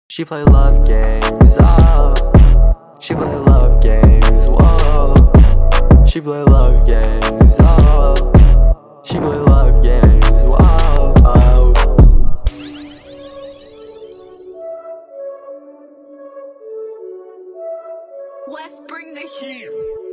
She play love games, oh. She play love games, whoa. She play love games, oh. She play love games, whoa, oh. West, bring the heat.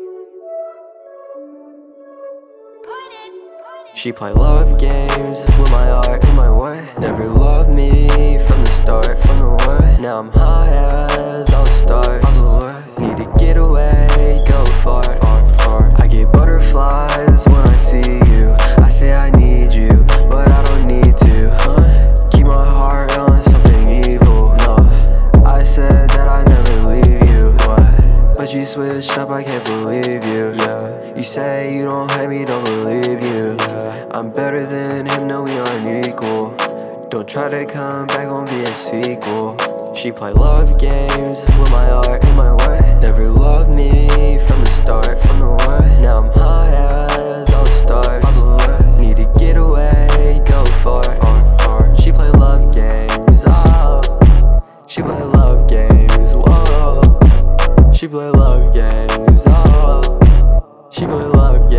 She play love games with my art in my way. Never loved me from the start, from the way. Now I'm high as all the stars. Need to get away, go far, far, far. I get butterflies when I see you. I say I need you, but I don't need to, huh? Keep my heart on something evil, no. I said that I never leave you, what? But you switched up, I can't believe you, yeah. You say you don't hate me, don't believe you, yeah. I'm better than him, no, we aren't equal. Don't try to come back, won't be a sequel. She play love games with my art in my way. Never loved me from the start, from the way. Now I'm high as all the stars. Need to get away, go far, far, far. She play love games, oh. She play love games, whoa. She play love games, oh. She play love games.